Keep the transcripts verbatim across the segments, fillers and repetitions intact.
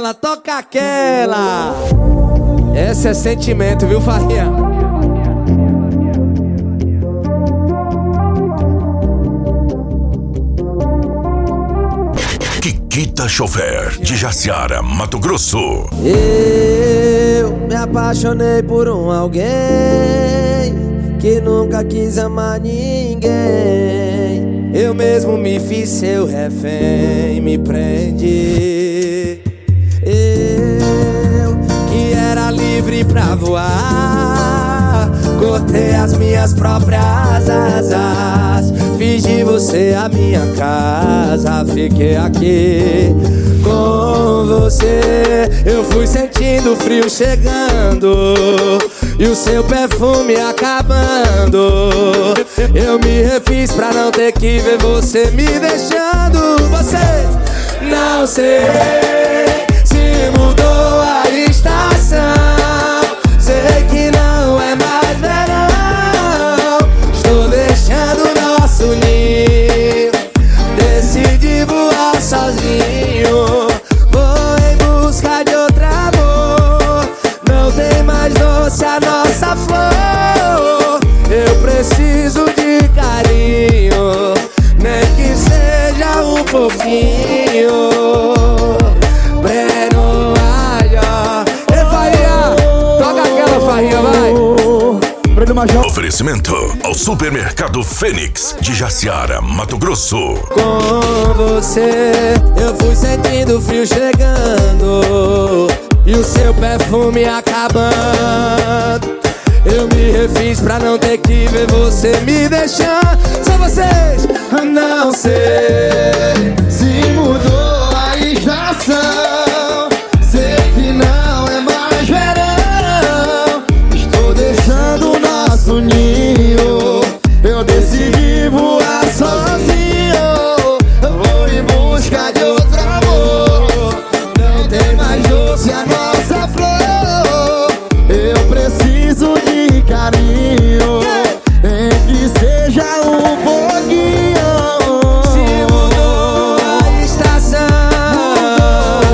aquela, toca aquela. Esse é sentimento, viu, Farrinha? Kikita Chofer, de Jaciara, Mato Grosso. Eu me apaixonei por um alguém que nunca quis amar ninguém. Eu mesmo me fiz seu refém, me prendi. Eu que era livre pra voar, cortei as minhas próprias asas, fiz de você a minha casa, fiquei aqui com você. Eu fui sentindo o frio chegando e o seu perfume acabando. Eu me refiz pra não ter que ver você me deixando. Você não sei se mudou a estação, sei que não é mais verão. Estou deixando nosso ninho, decidi voar sozinho. Vou em busca de outro amor, não tem mais doce a nossa flor. Eu preciso de carinho, nem que seja um pouquinho. Breno Major, ei Farrinha, toca aquela Farrinha, vai. Breno Major. Oferecimento ao Supermercado Fênix, de Jaciara, Mato Grosso. Com você eu fui sentindo o frio chegando e o seu perfume acabando. Eu me refiz pra não ter que ver você me deixar. Só vocês. Não sei Se mudou a estação, sei que não é mais verão. Estou deixando o nosso ninho, eu decidi voar sozinho. Vou em busca de outro amor, não tem mais doce a nossa flor. Eu preciso de carinho, nem que seja um pouquinho. se mudou a estação.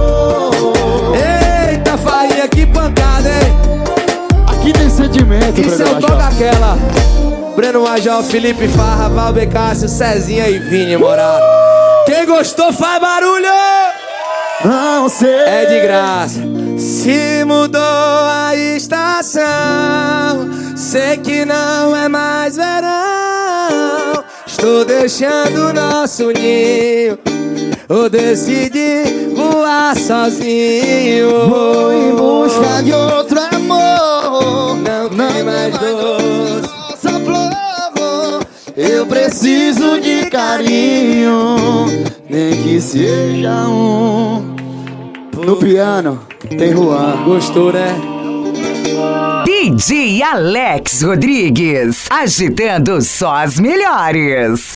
Eita Farrinha, que pancada, hein? Aqui tem sentimento, Isso é Breno o toca Major. aquela. Breno Major, Felipe Farra, Valber Cássio, Cezinha e Vini Morato. Quem gostou faz barulho! Não sei. É de graça. Se mudou a estação, sei que não é mais verão. Estou deixando nosso ninho, eu decidi voar sozinho. Vou em busca de outro amor, Não tem mais doce. nossa flor. Eu preciso de carinho, nem que seja um. No piano tem Juan. Gostou, né? D J Alex Rodrigues, agitando só as melhores.